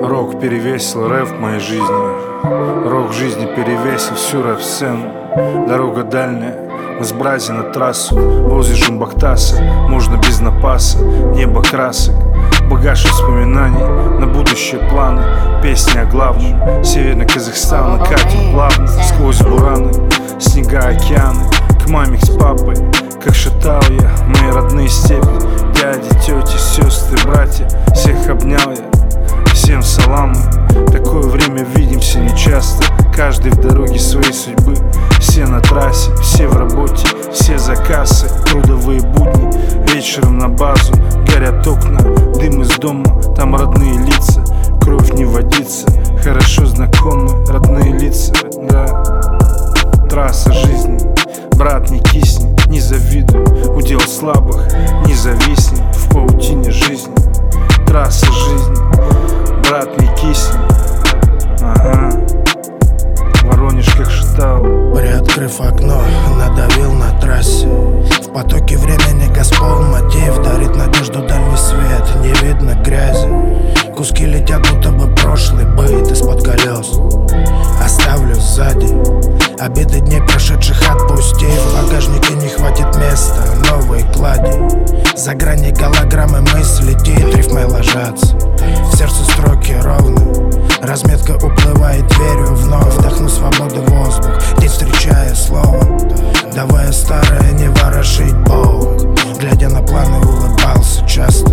Рок перевесил рэп в моей жизни. Рок жизни перевесил всю рэп-сцену. Дорога дальняя, мы с брази на трассу. Возле Жумбактаса, можно без напаса. Небо красок, багаж воспоминаний. На будущее планы, песни о главном. Северный Казахстан, катим плавно сквозь бураны, снега, океаны. К маме, с папой, как шатал я мои родные степи. Дяди, тети, сестры, братья, всех обнял я. Всем саламы, такое время видимся нечасто. Каждый в дороге своей судьбы. Все на трассе, все в работе, все за кассой. Трудовые будни, вечером на базу. Горят окна, дым из дома, там родные лица. Кровь не водится, хорошо знакомы родные лица. Да, трасса жизни, брат, не кисни, не завидуй. Удел слабых, не зависни в паутине жизни. Трасса жизни, брат, не кисни. Ага, Воронеж как шатал. Приоткрыв окно, надавил на трассе. В потоке времени Газпол мотив дарит надежду, дальний свет, не видно грязи. Куски летят, будто бы прошлый быт из-под колес. Оставлю сзади обиды дней прошедших, отпусти. В багажнике не хватит места, новые клади. За грани голограммы мысль летит, рифмой ложатся. В сердце строки ровно, разметка уплывает, верю вновь. Вдохну свободы воздух, день встречая слово. Давая старое не ворошить Бог. Глядя на планы, улыбался часто.